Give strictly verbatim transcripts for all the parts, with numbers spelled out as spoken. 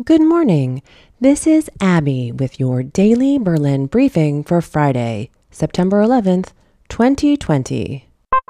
Good morning. This is Abby with your daily Berlin briefing for Friday, September eleventh, twenty twenty.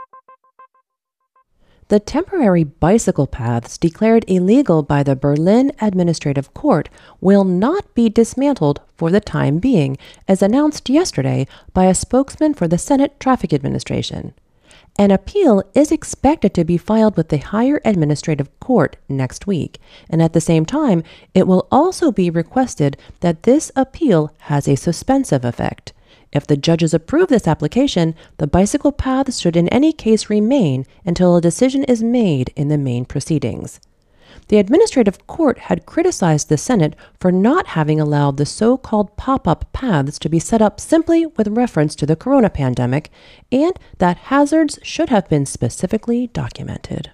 The temporary bicycle paths declared illegal by the Berlin Administrative Court will not be dismantled for the time being, as announced yesterday by a spokesman for the Senate Traffic Administration. An appeal is expected to be filed with the Higher Administrative Court next week, and at the same time, it will also be requested that this appeal has a suspensive effect. If the judges approve this application, the bicycle paths should in any case remain until a decision is made in the main proceedings. The Administrative Court had criticized the Senate for not having allowed the so-called pop-up paths to be set up simply with reference to the corona pandemic, and that hazards should have been specifically documented.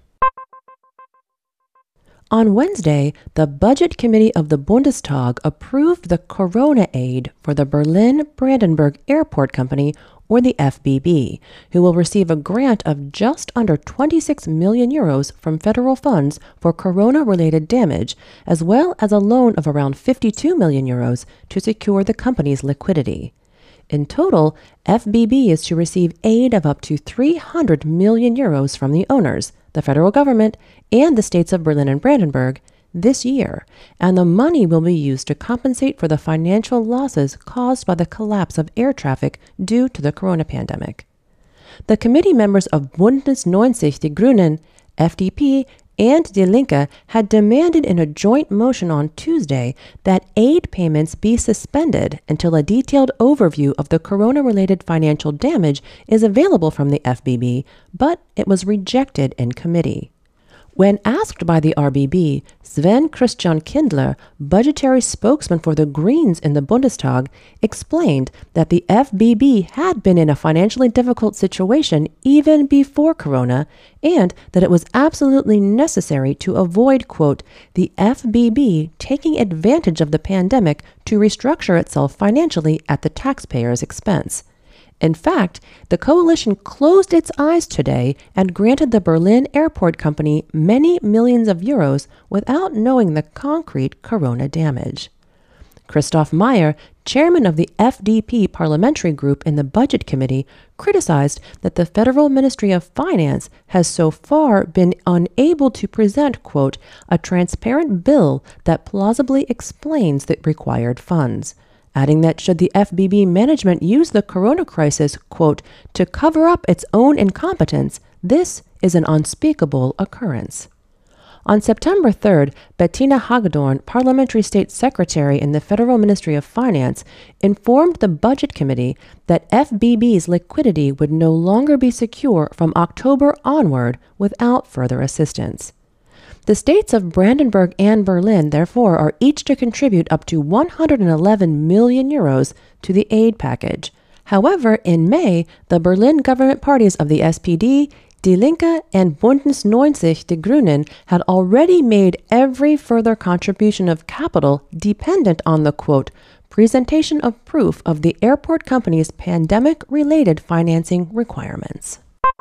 On Wednesday, the Budget Committee of the Bundestag approved the corona aid for the Berlin-Brandenburg Airport Company, or the F B B, who will receive a grant of just under twenty-six million euros from federal funds for corona-related damage, as well as a loan of around fifty-two million euros to secure the company's liquidity. In total, F B B is to receive aid of up to three hundred million euros from the owners, the federal government, and the states of Berlin and Brandenburg this year, and the money will be used to compensate for the financial losses caused by the collapse of air traffic due to the corona pandemic. The committee members of Bündnis neunzig Die Grünen, F D P, and Die Linke had demanded in a joint motion on Tuesday that aid payments be suspended until a detailed overview of the corona-related financial damage is available from the F B B, but it was rejected in committee. When asked by the R B B, Sven Christian Kindler, budgetary spokesman for the Greens in the Bundestag, explained that the F B B had been in a financially difficult situation even before Corona, and that it was absolutely necessary to avoid, quote, the F B B taking advantage of the pandemic to restructure itself financially at the taxpayer's expense. In fact, the coalition closed its eyes today and granted the Berlin Airport Company many millions of euros without knowing the concrete corona damage. Christoph Meyer, chairman of the F D P parliamentary group in the Budget Committee, criticized that the Federal Ministry of Finance has so far been unable to present, quote, a transparent bill that plausibly explains the required funds, adding that should the F B B management use the corona crisis, quote, to cover up its own incompetence, this is an unspeakable occurrence. On September third, Bettina Hagedorn, Parliamentary State Secretary in the Federal Ministry of Finance, informed the Budget Committee that F B B's liquidity would no longer be secure from October onward without further assistance. The states of Brandenburg and Berlin, therefore, are each to contribute up to one hundred eleven million euros to the aid package. However, in May, the Berlin government parties of the S P D, Die Linke, and Bündnis neunzig Die Grünen had already made every further contribution of capital dependent on the, quote, presentation of proof of the airport company's pandemic-related financing requirements.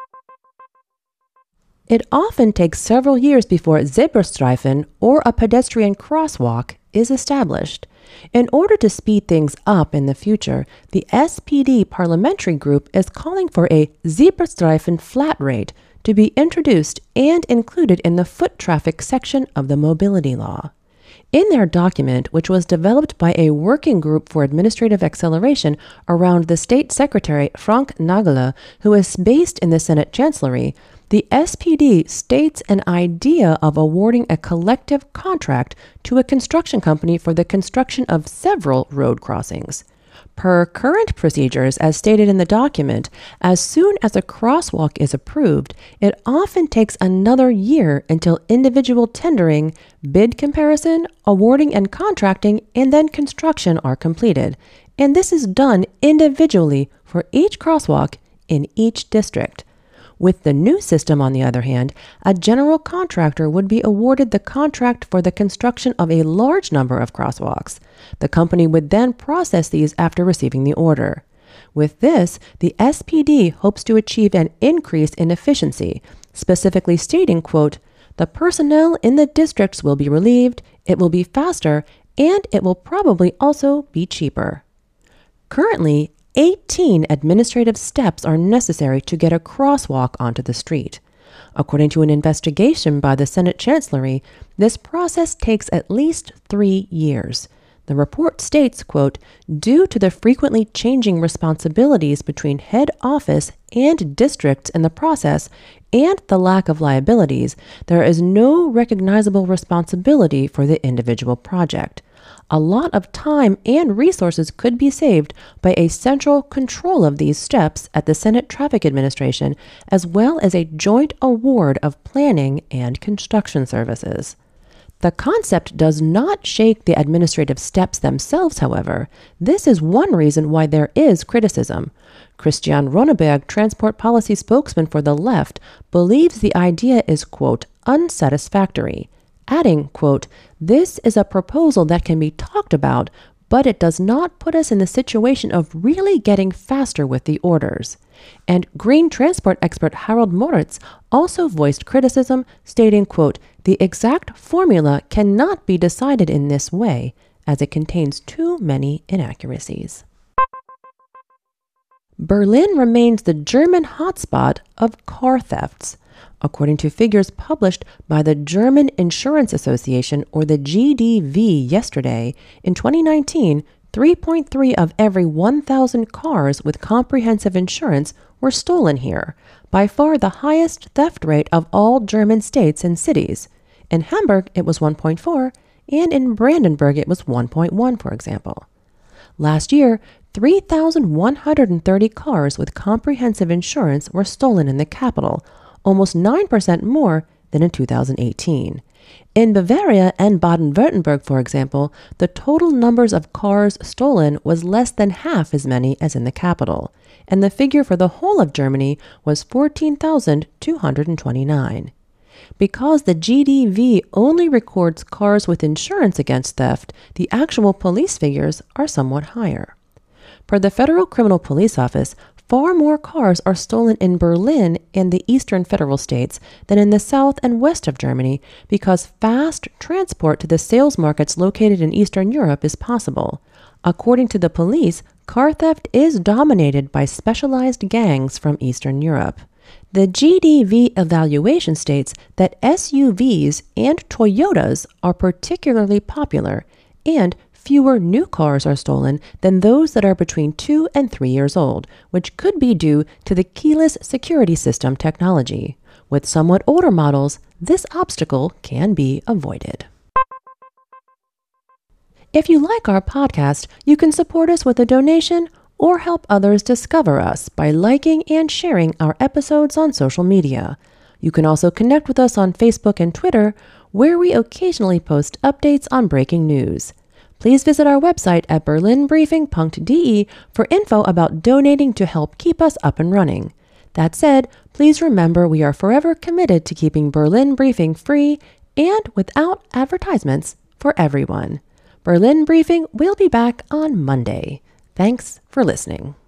It often takes several years before Zebrastreifen, or a pedestrian crosswalk, is established. In order to speed things up in the future, the S P D parliamentary group is calling for a Zebrastreifen flat rate to be introduced and included in the foot traffic section of the mobility law. In their document, which was developed by a working group for administrative acceleration around the State Secretary Frank Nagele, who is based in the Senate Chancellery, the S P D states an idea of awarding a collective contract to a construction company for the construction of several road crossings. Per current procedures, as stated in the document, as soon as a crosswalk is approved, it often takes another year until individual tendering, bid comparison, awarding and contracting, and then construction are completed. And this is done individually for each crosswalk in each district. With the new system, on the other hand, a general contractor would be awarded the contract for the construction of a large number of crosswalks. The company would then process these after receiving the order. With this, the S P D hopes to achieve an increase in efficiency, specifically stating, quote, The personnel in the districts will be relieved, it will be faster, and it will probably also be cheaper. Currently, eighteen administrative steps are necessary to get a crosswalk onto the street. According to an investigation by the Senate Chancellery, this process takes at least three years. The report states, quote, due to the frequently changing responsibilities between head office and districts in the process and the lack of liabilities, there is no recognizable responsibility for the individual project. A lot of time and resources could be saved by a central control of these steps at the Senate Traffic Administration, as well as a joint award of planning and construction services. The concept does not shake the administrative steps themselves, however. This is one reason why there is criticism. Christian Ronneberg, transport policy spokesman for the left, believes the idea is, quote, unsatisfactory, adding, quote, this is a proposal that can be talked about, but it does not put us in the situation of really getting faster with the orders. And green transport expert Harold Moritz also voiced criticism, stating, quote, the exact formula cannot be decided in this way, as it contains too many inaccuracies. Berlin remains the German hotspot of car thefts. According to figures published by the German Insurance Association, or the G D V, yesterday, in twenty nineteen, three point three of every one thousand cars with comprehensive insurance were stolen here, by far the highest theft rate of all German states and cities. In Hamburg, it was one point four, and in Brandenburg, it was one point one, for example. Last year, three thousand one hundred thirty cars with comprehensive insurance were stolen in the capital, almost nine percent more than in two thousand eighteen. In Bavaria and Baden-Württemberg, for example, the total numbers of cars stolen was less than half as many as in the capital, and the figure for the whole of Germany was fourteen thousand two hundred twenty-nine. Because the G D V only records cars with insurance against theft, the actual police figures are somewhat higher. Per the Federal Criminal Police Office, far more cars are stolen in Berlin and the eastern federal states than in the south and west of Germany because fast transport to the sales markets located in Eastern Europe is possible. According to the police, car theft is dominated by specialized gangs from Eastern Europe. The G D V evaluation states that S U Vs and Toyotas are particularly popular, and fewer new cars are stolen than those that are between two and three years old, which could be due to the keyless security system technology. With somewhat older models, this obstacle can be avoided. If you like our podcast, you can support us with a donation or help others discover us by liking and sharing our episodes on social media. You can also connect with us on Facebook and Twitter, where we occasionally post updates on breaking news. Please visit our website at berlin briefing dot d e for info about donating to help keep us up and running. That said, please remember we are forever committed to keeping Berlin Briefing free and without advertisements for everyone. Berlin Briefing will be back on Monday. Thanks for listening.